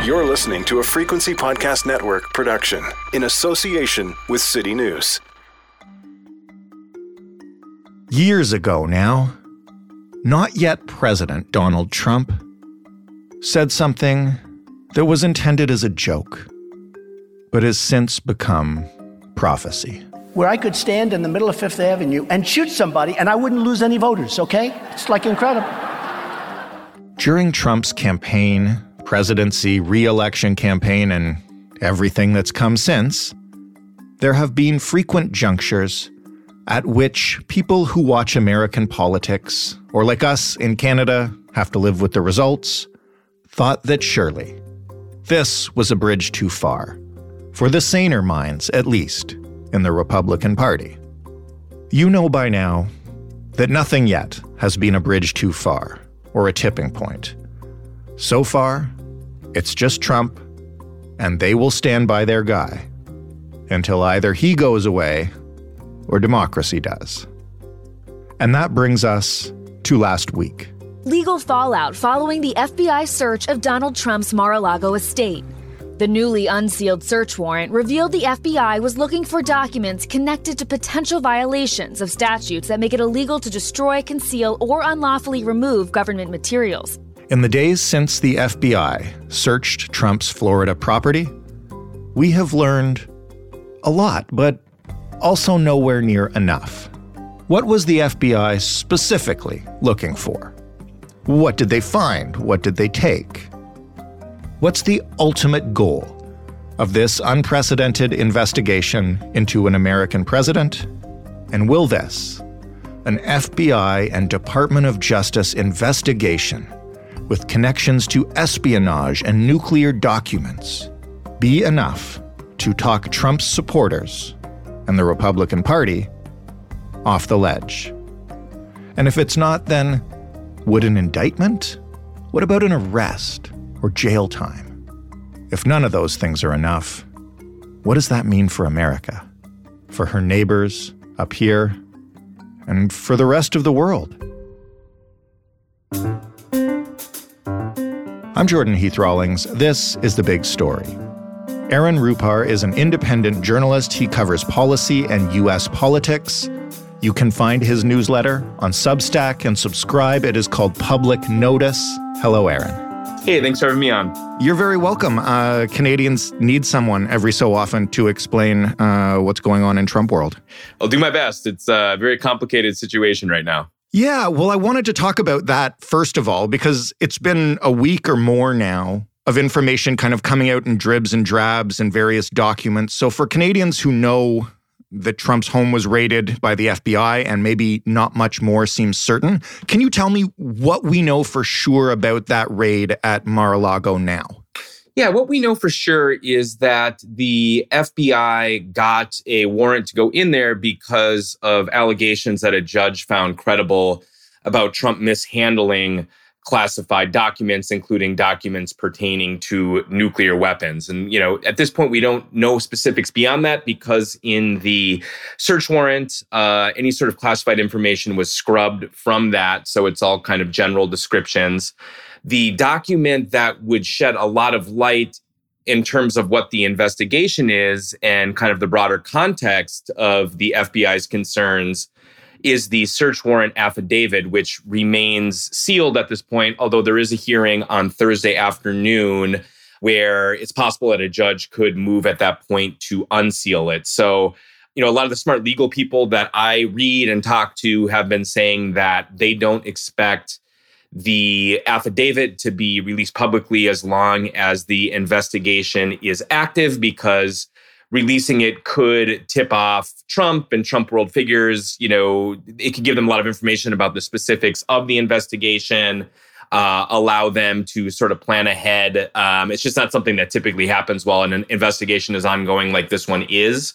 You're listening to a Frequency Podcast Network production in association with City News. Years ago now, not yet President Donald Trump said something that was intended as a joke, but has since become prophecy. Where I could stand in the middle of Fifth Avenue and shoot somebody and I wouldn't lose any voters, okay? It's like incredible. During Trump's campaign, presidency, re-election campaign, and everything that's come since, there have been frequent junctures at which people who watch American politics, or like us in Canada, have to live with the results, thought that surely this was a bridge too far, for the saner minds, at least, in the Republican Party. You know by now that nothing yet has been a bridge too far, or a tipping point. So far, it's just Trump, and they will stand by their guy until either he goes away or democracy does. And that brings us to last week. Legal fallout following the FBI search of Donald Trump's Mar-a-Lago estate. The newly unsealed search warrant revealed the FBI was looking for documents connected to potential violations of statutes that make it illegal to destroy, conceal, or unlawfully remove government materials. In the days since the FBI searched Trump's Florida property, we have learned a lot, but also nowhere near enough. What was the FBI specifically looking for? What did they find? What did they take? What's the ultimate goal of this unprecedented investigation into an American president? And will this, an FBI and Department of Justice investigation with connections to espionage and nuclear documents, be enough to talk Trump's supporters and the Republican Party off the ledge? And if it's not, then would an indictment? What about an arrest or jail time? If none of those things are enough, what does that mean for America, for her neighbors up here, and for the rest of the world? I'm Jordan Heath Rawlings. This is The Big Story. Aaron Rupar is an independent journalist. He covers policy and U.S. politics. You can find his newsletter on Substack and subscribe. It is called Public Notice. Hello, Aaron. Hey, thanks for having me on. You're very welcome. Canadians need someone every so often to explain what's going on in Trump world. I'll do my best. It's a very complicated situation right now. Yeah, well, I wanted to talk about that first of all, because it's been a week or more now of information kind of coming out in dribs and drabs and various documents. So for Canadians who know that Trump's home was raided by the FBI and maybe not much more seems certain, can you tell me what we know for sure about that raid at Mar-a-Lago now? Yeah, what we know for sure is that the FBI got a warrant to go in there because of allegations that a judge found credible about Trump mishandling classified documents, including documents pertaining to nuclear weapons. And, at this point, we don't know specifics beyond that because in the search warrant, any sort of classified information was scrubbed from that. So it's all kind of general descriptions. The document that would shed a lot of light in terms of what the investigation is and kind of the broader context of the FBI's concerns is the search warrant affidavit, which remains sealed at this point, although there is a hearing on Thursday afternoon where it's possible that a judge could move at that point to unseal it. So, a lot of the smart legal people that I read and talk to have been saying that they don't expect the affidavit to be released publicly as long as the investigation is active, because releasing it could tip off Trump and Trump world figures. It could give them a lot of information about the specifics of the investigation, allow them to sort of plan ahead. It's just not something that typically happens while an investigation is ongoing like this one is.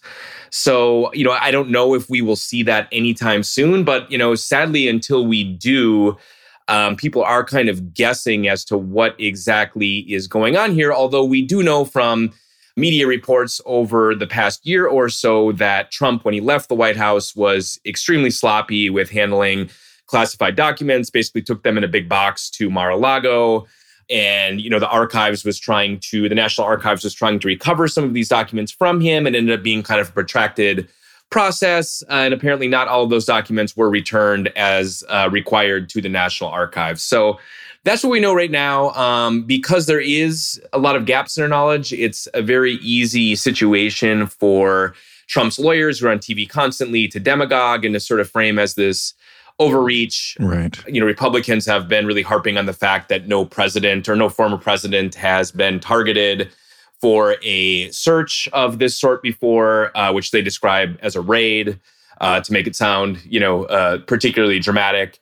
So, I don't know if we will see that anytime soon, but, sadly, until we do, people are kind of guessing as to what exactly is going on here, although we do know from media reports over the past year or so that Trump, when he left the White House, was extremely sloppy with handling classified documents, basically took them in a big box to Mar-a-Lago. And, the the National Archives was trying to recover some of these documents from him, and ended up being kind of a protracted process. And apparently not all of those documents were returned as required to the National Archives. So that's what we know right now. Because there is a lot of gaps in our knowledge, it's a very easy situation for Trump's lawyers, who are on TV constantly, to demagogue and to sort of frame as this overreach. Right. Republicans have been really harping on the fact that no president or no former president has been targeted for a search of this sort before, which they describe as a raid, to make it sound, particularly dramatic.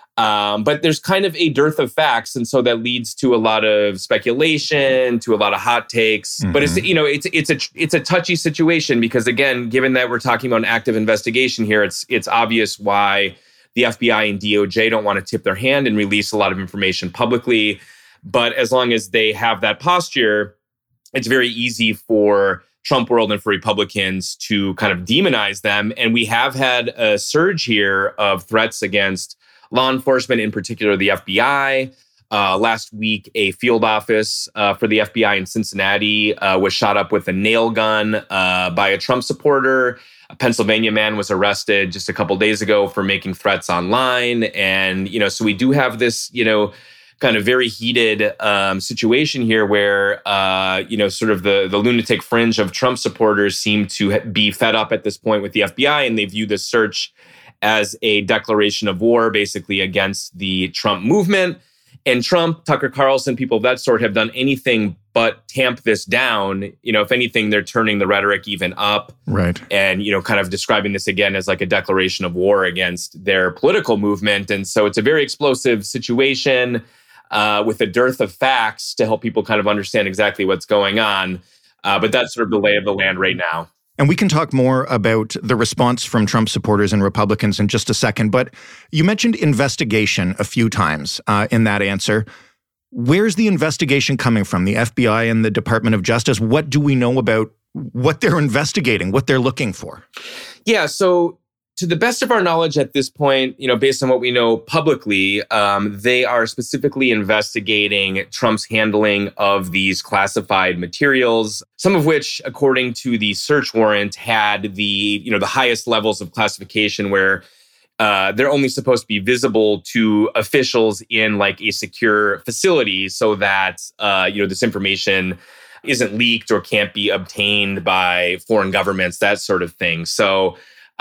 But there's kind of a dearth of facts, and so that leads to a lot of speculation, to a lot of hot takes. Mm-hmm. But it's a touchy situation because, again, given that we're talking about an active investigation here, it's obvious why the FBI and DOJ don't want to tip their hand and release a lot of information publicly. But as long as they have that posture, it's very easy for Trump world and for Republicans to kind of demonize them. And we have had a surge here of threats against law enforcement, in particular the FBI. Last week, a field office for the FBI in Cincinnati was shot up with a nail gun by a Trump supporter. A Pennsylvania man was arrested just a couple days ago for making threats online. And, so we do have this, kind of very heated situation here where, sort of the lunatic fringe of Trump supporters seem to be fed up at this point with the FBI, and they view this search as a declaration of war, basically, against the Trump movement. And Trump, Tucker Carlson, people of that sort have done anything but tamp this down. If anything, they're turning the rhetoric even up. Right. And, kind of describing this again as like a declaration of war against their political movement. And so it's a very explosive situation with a dearth of facts to help people kind of understand exactly what's going on. But that's sort of the lay of the land right now. And we can talk more about the response from Trump supporters and Republicans in just a second. But you mentioned investigation a few times in that answer. Where's the investigation coming from? The FBI and the Department of Justice? What do we know about what they're investigating, what they're looking for? Yeah, so to the best of our knowledge at this point, based on what we know publicly, they are specifically investigating Trump's handling of these classified materials, some of which, according to the search warrant, had the highest levels of classification where they're only supposed to be visible to officials in like a secure facility so that, this information isn't leaked or can't be obtained by foreign governments, that sort of thing. So,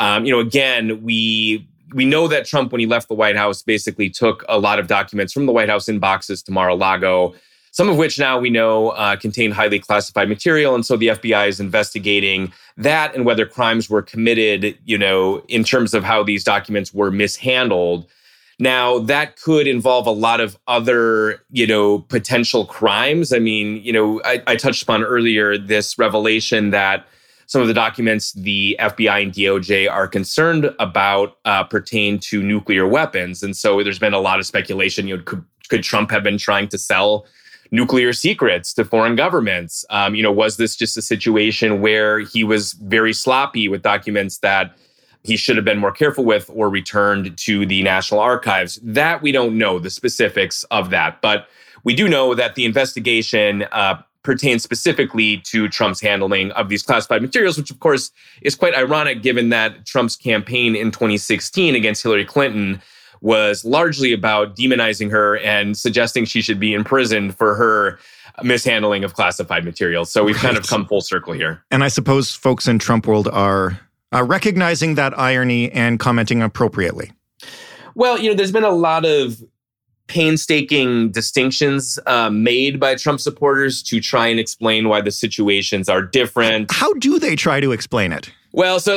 again, we know that Trump, when he left the White House, basically took a lot of documents from the White House in boxes to Mar-a-Lago, some of which now we know contain highly classified material. And so the FBI is investigating that and whether crimes were committed, in terms of how these documents were mishandled. Now, that could involve a lot of other, potential crimes. I mean, I touched upon earlier this revelation that some of the documents the FBI and DOJ are concerned about pertain to nuclear weapons. And so there's been a lot of speculation, could Trump have been trying to sell nuclear secrets to foreign governments? Was this just a situation where he was very sloppy with documents that he should have been more careful with or returned to the National Archives? That we don't know the specifics of that. But we do know that the investigation pertains specifically to Trump's handling of these classified materials, which, of course, is quite ironic given that Trump's campaign in 2016 against Hillary Clinton was largely about demonizing her and suggesting she should be imprisoned for her mishandling of classified materials. So we've kind of come full circle here. And I suppose folks in Trump world are recognizing that irony and commenting appropriately. Well, there's been a lot of painstaking distinctions made by Trump supporters to try and explain why the situations are different. How do they try to explain it? Well, so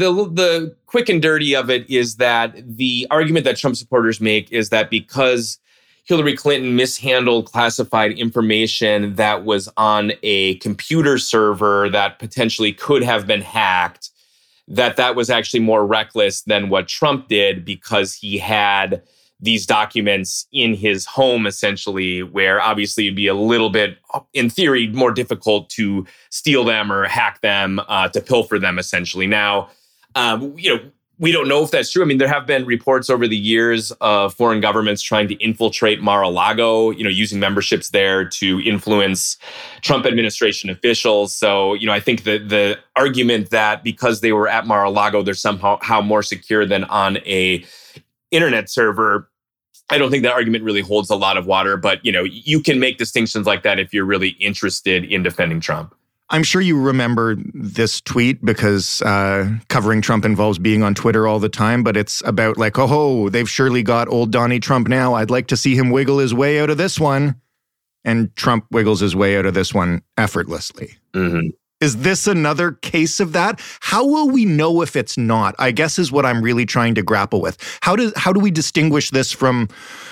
the quick and dirty of it is that the argument that Trump supporters make is that because Hillary Clinton mishandled classified information that was on a computer server that potentially could have been hacked, that was actually more reckless than what Trump did because he had these documents in his home, essentially, where obviously it'd be a little bit, in theory, more difficult to steal them or hack them, to pilfer them, essentially. Now, We don't know if that's true. I mean, there have been reports over the years of foreign governments trying to infiltrate Mar-a-Lago, using memberships there to influence Trump administration officials. So, I think that the argument that because they were at Mar-a-Lago, they're somehow more secure than on a internet server, I don't think that argument really holds a lot of water. But, you can make distinctions like that if you're really interested in defending Trump. I'm sure you remember this tweet because covering Trump involves being on Twitter all the time, but it's about like, oh, they've surely got old Donnie Trump now. I'd like to see him wiggle his way out of this one. And Trump wiggles his way out of this one effortlessly. Mm-hmm. Is this another case of that? How will we know if it's not? I guess is what I'm really trying to grapple with. How do we distinguish this from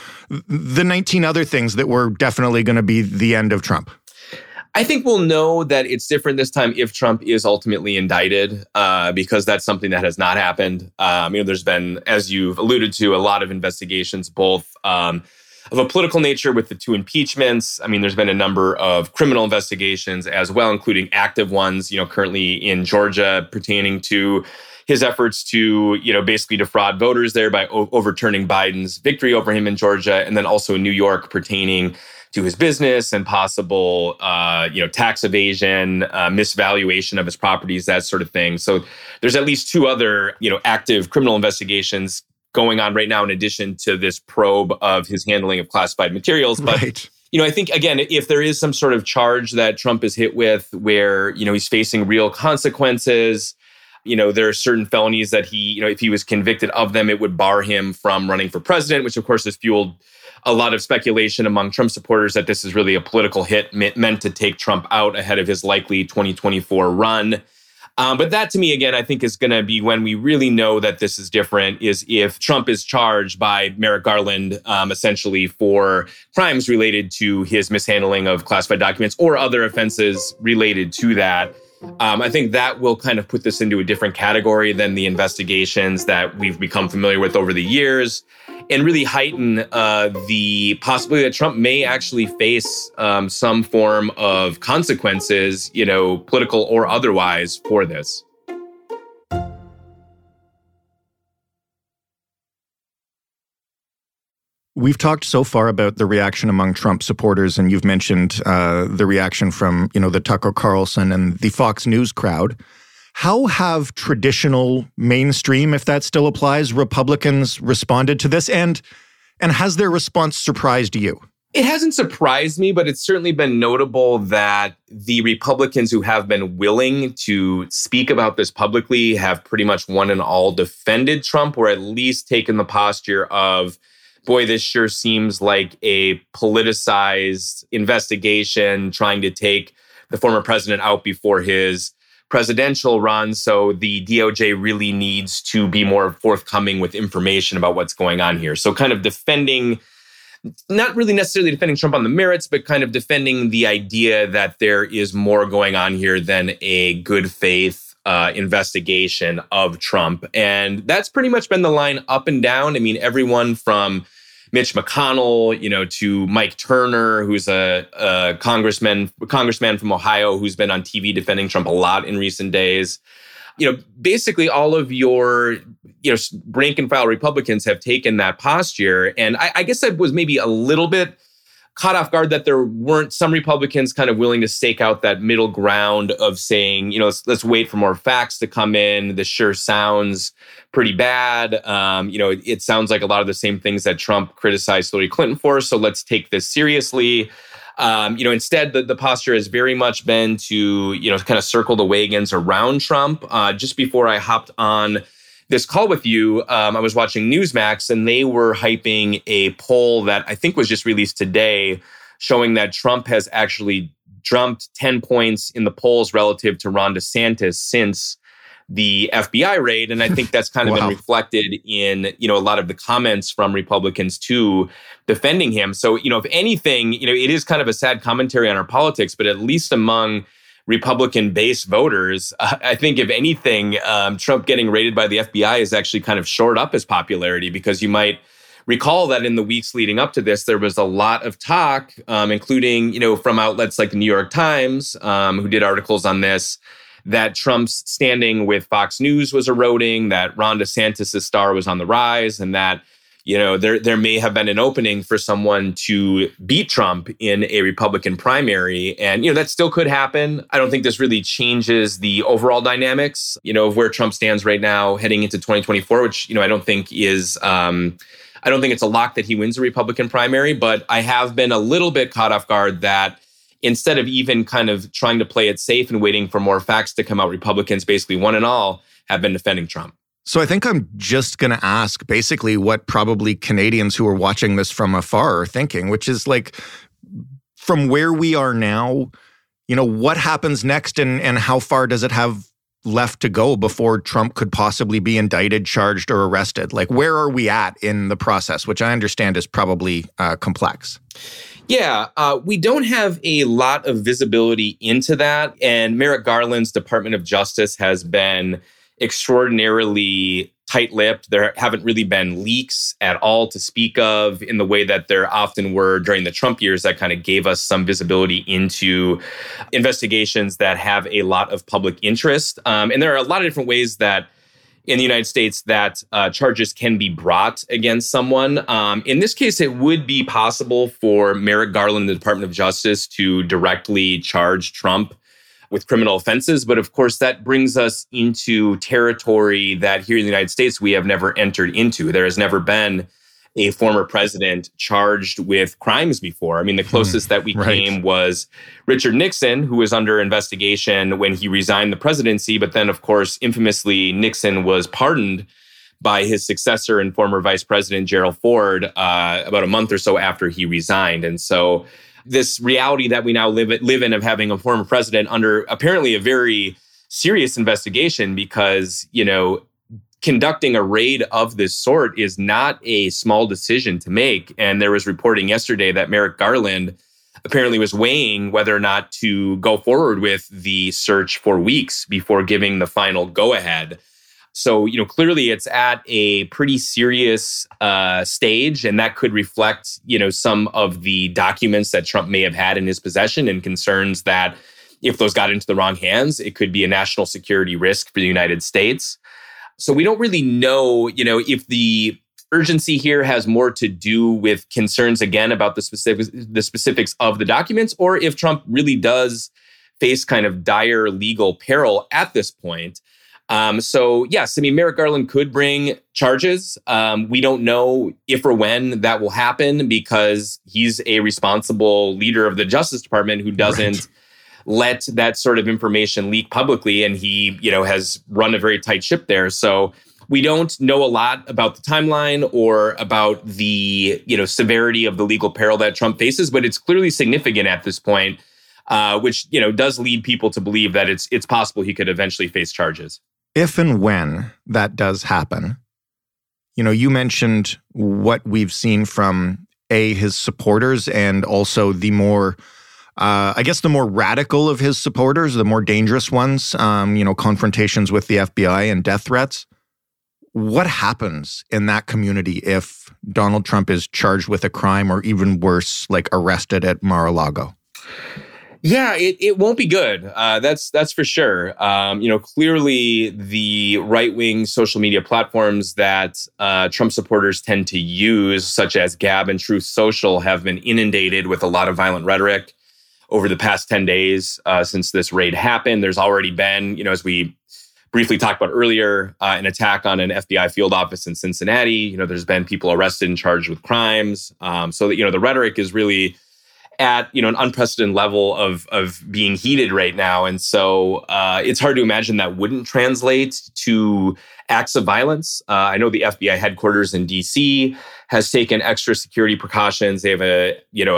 the 19 other things that were definitely going to be the end of Trump? I think we'll know that it's different this time if Trump is ultimately indicted, because that's something that has not happened. There's been, as you've alluded to, a lot of investigations, both of a political nature with the 2 impeachments. There's been a number of criminal investigations as well, including active ones, currently in Georgia pertaining to his efforts to, basically defraud voters there by overturning Biden's victory over him in Georgia, and then also in New York pertaining to his business and possible, tax evasion, misvaluation of his properties, that sort of thing. So there's at least 2 other, active criminal investigations going on right now, in addition to this probe of his handling of classified materials. But, right. I think, again, if there is some sort of charge that Trump is hit with where, he's facing real consequences, there are certain felonies that he, if he was convicted of them, it would bar him from running for president, which of course has fueled a lot of speculation among Trump supporters that this is really a political hit meant to take Trump out ahead of his likely 2024 run. But that, to me, again, I think is going to be when we really know that this is different, is if Trump is charged by Merrick Garland, essentially for crimes related to his mishandling of classified documents or other offenses related to that. I think that will kind of put this into a different category than the investigations that we've become familiar with over the years, and really heighten the possibility that Trump may actually face some form of consequences, political or otherwise, for this. We've talked so far about the reaction among Trump supporters, and you've mentioned the reaction from, the Tucker Carlson and the Fox News crowd. How have traditional mainstream, if that still applies, Republicans responded to this? And has their response surprised you? It hasn't surprised me, but it's certainly been notable that the Republicans who have been willing to speak about this publicly have pretty much one and all defended Trump, or at least taken the posture of, boy, this sure seems like a politicized investigation trying to take the former president out before his presidential run. So the DOJ really needs to be more forthcoming with information about what's going on here. So kind of defending, not really necessarily defending Trump on the merits, but kind of defending the idea that there is more going on here than a good faith investigation of Trump. And that's pretty much been the line up and down. Everyone from Mitch McConnell, to Mike Turner, who's a congressman from Ohio, who's been on TV defending Trump a lot in recent days. Basically all of your, rank and file Republicans have taken that posture. And I guess I was maybe a little bit caught off guard that there weren't some Republicans kind of willing to stake out that middle ground of saying, let's wait for more facts to come in. This sure sounds pretty bad. It sounds like a lot of the same things that Trump criticized Hillary Clinton for. So let's take this seriously. Instead, the posture has very much been to, kind of circle the wagons around Trump. Just before I hopped on this call with you, I was watching Newsmax, and they were hyping a poll that I think was just released today, showing that Trump has actually jumped 10 points in the polls relative to Ron DeSantis since the FBI raid. And I think that's kind of been reflected in, a lot of the comments from Republicans too, defending him. So, if anything, it is kind of a sad commentary on our politics, but at least among Republican-based voters, I think if anything, Trump getting raided by the FBI has actually kind of shored up his popularity, because you might recall that in the weeks leading up to this, there was a lot of talk, including, from outlets like the New York Times, who did articles on this, that Trump's standing with Fox News was eroding, that Ron DeSantis' star was on the rise, and that, there may have been an opening for someone to beat Trump in a Republican primary. And, that still could happen. I don't think this really changes the overall dynamics, of where Trump stands right now heading into 2024, which, I don't think is, I don't think it's a lock that he wins a Republican primary, but I have been a little bit caught off guard that instead of even kind of trying to play it safe and waiting for more facts to come out, Republicans basically one and all have been defending Trump. So I think I'm just going to ask basically what probably Canadians who are watching this from afar are thinking, which is like, from where we are now, what happens next and how far does it have left to go before Trump could possibly be indicted, charged, or arrested? Like, where are we at in the process, which I understand is probably complex? Yeah, we don't have a lot of visibility into that. And Merrick Garland's Department of Justice has been extraordinarily tight-lipped. There haven't really been leaks at all to speak of in the way that there often were during the Trump years that kind of gave us some visibility into investigations that have a lot of public interest. And there are a lot of different ways that in the United States that charges can be brought against someone. In this case, it would be possible for Merrick Garland, the Department of Justice, to directly charge Trump with criminal offenses. But of course, that brings us into territory that here in the United States, we have never entered into. There has never been a former president charged with crimes before. I mean, the closest that we came was Richard Nixon, who was under investigation when he resigned the presidency. But then, of course, infamously, Nixon was pardoned by his successor and former Vice President Gerald Ford about a month or so after he resigned. And so this reality that we now live in of having a former president under apparently a very serious investigation because, conducting a raid of this sort is not a small decision to make. And there was reporting yesterday that Merrick Garland apparently was weighing whether or not to go forward with the search for weeks before giving the final go-ahead. So, clearly it's at a pretty serious stage, and that could reflect, some of the documents that Trump may have had in his possession and concerns that if those got into the wrong hands, it could be a national security risk for the United States. So we don't really know, if the urgency here has more to do with concerns, again, about the specifics of the documents, or if Trump really does face kind of dire legal peril at this point. So yes, Merrick Garland could bring charges. We don't know if or when that will happen because he's a responsible leader of the Justice Department who doesn't let that sort of information leak publicly. And he, has run a very tight ship there. So we don't know a lot about the timeline or about the, severity of the legal peril that Trump faces, but it's clearly significant at this point, which, does lead people to believe that it's possible he could eventually face charges. If and when that does happen, you mentioned what we've seen from his supporters and also the more, the more radical of his supporters, the more dangerous ones, confrontations with the FBI and death threats. What happens in that community if Donald Trump is charged with a crime or even worse, like arrested at Mar-a-Lago? Yeah, it won't be good. That's for sure. Clearly the right-wing social media platforms that Trump supporters tend to use, such as Gab and Truth Social, have been inundated with a lot of violent rhetoric over the past 10 days since this raid happened. There's already been, as we briefly talked about earlier, an attack on an FBI field office in Cincinnati. There's been people arrested and charged with crimes. So that, the rhetoric is really at, an unprecedented level of being heated right now. And so it's hard to imagine that wouldn't translate to acts of violence. I know the FBI headquarters in DC has taken extra security precautions. They have a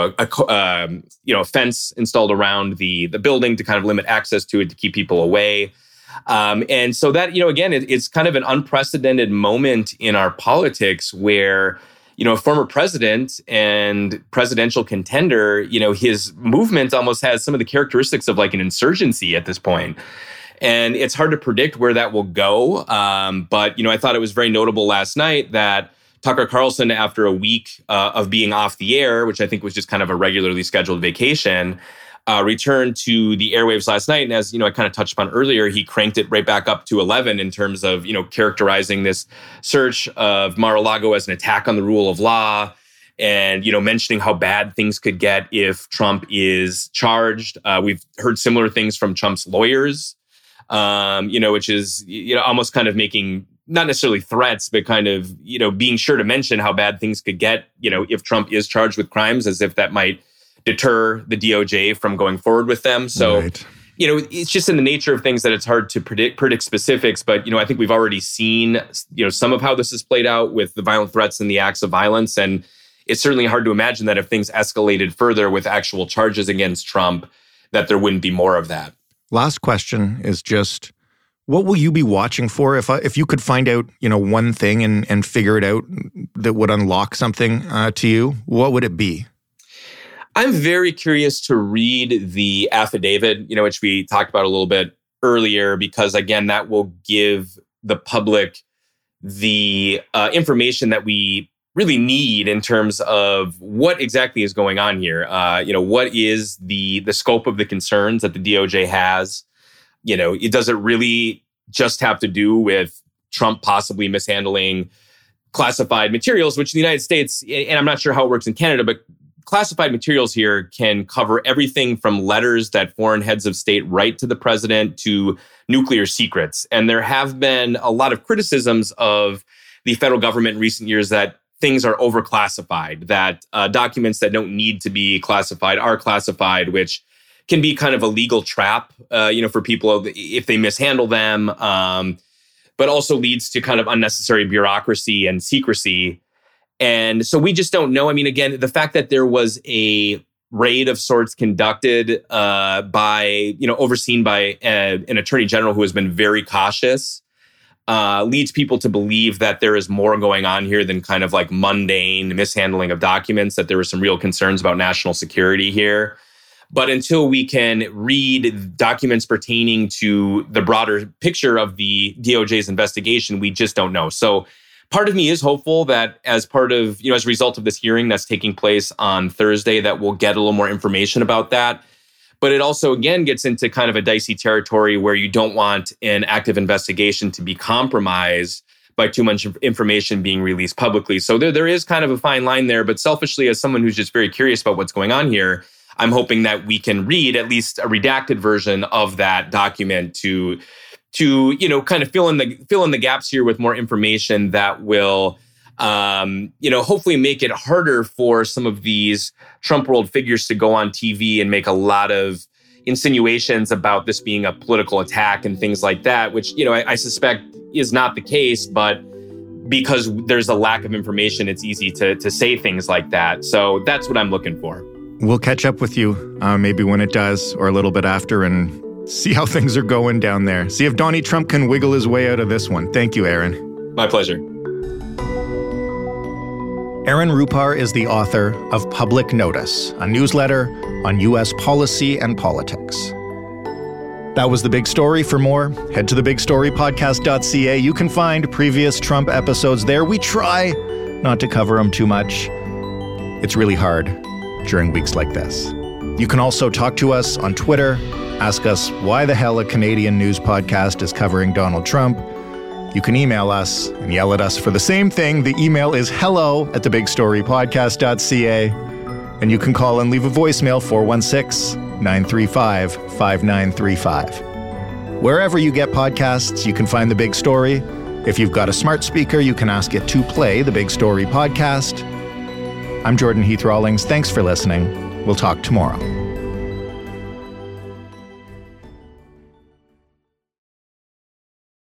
fence installed around the building to kind of limit access to it to keep people away. And so that, again, it's kind of an unprecedented moment in our politics where, a former president and presidential contender, his movement almost has some of the characteristics of like an insurgency at this point. And it's hard to predict where that will go. But, I thought it was very notable last night that Tucker Carlson, after a week of being off the air, which I think was just kind of a regularly scheduled vacation, returned to the airwaves last night. And as I kind of touched upon earlier, he cranked it right back up to 11 in terms of characterizing this search of Mar-a-Lago as an attack on the rule of law, and mentioning how bad things could get if Trump is charged. We've heard similar things from Trump's lawyers, which is almost kind of making not necessarily threats, but kind of being sure to mention how bad things could get if Trump is charged with crimes, as if that might deter the DOJ from going forward with them. So, right. It's just in the nature of things that it's hard to predict specifics. But, I think we've already seen, some of how this has played out with the violent threats and the acts of violence. And it's certainly hard to imagine that if things escalated further with actual charges against Trump, that there wouldn't be more of that. Last question is just, what will you be watching for if you could find out, one thing and figure it out that would unlock something to you? What would it be? I'm very curious to read the affidavit, which we talked about a little bit earlier, because again, that will give the public the information that we really need in terms of what exactly is going on here. What is the scope of the concerns that the DOJ has? Does it really just have to do with Trump possibly mishandling classified materials, which in the United States, and I'm not sure how it works in Canada, but classified materials here can cover everything from letters that foreign heads of state write to the president to nuclear secrets. And there have been a lot of criticisms of the federal government in recent years that things are overclassified, that documents that don't need to be classified are classified, which can be kind of a legal trap, for people if they mishandle them, but also leads to kind of unnecessary bureaucracy and secrecy. And so we just don't know. I mean, again, the fact that there was a raid of sorts conducted overseen by an attorney general who has been very cautious, leads people to believe that there is more going on here than kind of like mundane mishandling of documents, that there were some real concerns about national security here. But until we can read documents pertaining to the broader picture of the DOJ's investigation, we just don't know. So part of me is hopeful that as a result of this hearing that's taking place on Thursday, that we'll get a little more information about that. But it also, again, gets into kind of a dicey territory where you don't want an active investigation to be compromised by too much information being released publicly. So there is kind of a fine line there. But selfishly, as someone who's just very curious about what's going on here, I'm hoping that we can read at least a redacted version of that document to kind of fill in the gaps here with more information that will hopefully make it harder for some of these Trump world figures to go on TV and make a lot of insinuations about this being a political attack and things like that, which I suspect is not the case, but because there's a lack of information, it's easy to say things like that. So that's what I'm looking for. We'll catch up with you maybe when it does, or a little bit after, and see how things are going down there. See if Donnie Trump can wiggle his way out of this one. Thank you, Aaron. My pleasure. Aaron Rupar is the author of Public Notice, a newsletter on U.S. policy and politics. That was The Big Story. For more, head to thebigstorypodcast.ca. You can find previous Trump episodes there. We try not to cover them too much. It's really hard during weeks like this. You can also talk to us on Twitter. Ask us why the hell a Canadian news podcast is covering Donald Trump. You can email us and yell at us for the same thing. The email is hello@thebigstorypodcast.ca. And you can call and leave a voicemail, 416-935-5935. Wherever you get podcasts, you can find The Big Story. If you've got a smart speaker, you can ask it to play The Big Story podcast. I'm Jordan Heath Rawlings. Thanks for listening. We'll talk tomorrow.